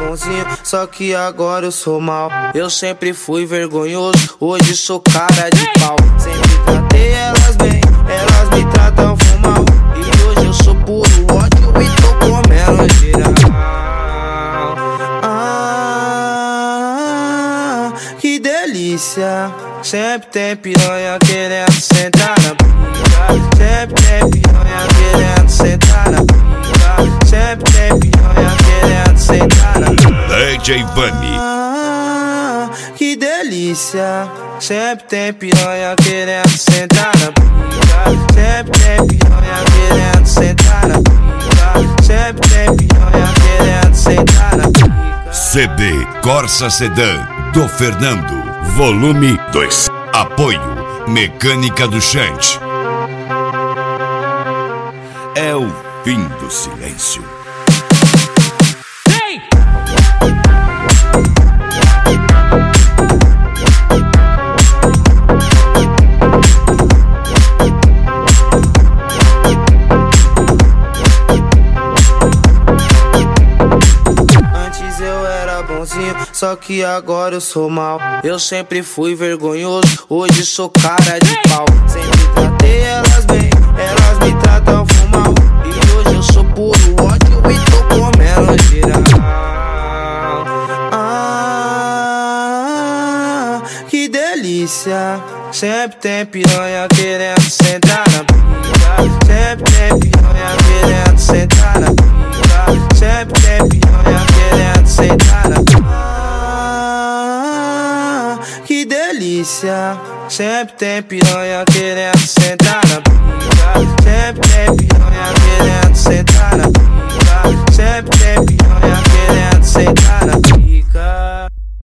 bonzinho, só que agora eu sou mal. Eu sempre fui vergonhoso, hoje sou cara de pau. Sempre tratei elas bem, elas me tratam mal. E hoje eu sou puro ódio e tô comendo geral. Que delícia. Sempre tem piranha querendo sentar na pica. Sempre tem piranha querendo sentar na pica. Sempre tem piranha querendo sentar na pica. DJ Vani. Que delícia. Sempre tem piranha querendo sentar na pica. Sempre tem piranha querendo sentar na pica. Sempre tem piranha querendo sentar na pica. CD Corsa Sedan do Fernando. Volume 2. Apoio Mecânica do Chante. É o fim do silêncio. Hey! Antes eu era bonzinho, só que agora eu sou mal. Eu sempre fui vergonhoso, hoje sou cara de pau. Sempre tratei elas bem, elas me tratam mal. E hoje eu sou puro ódio e tô comendo geral. Que delícia. Sempre tem piranha querendo sentar na pica. Sempre tem piranha querendo sentar na pica. Sempre tem piranha querendo sentar na pica. Que delícia. Sempre tem piranha querendo sentar na pica.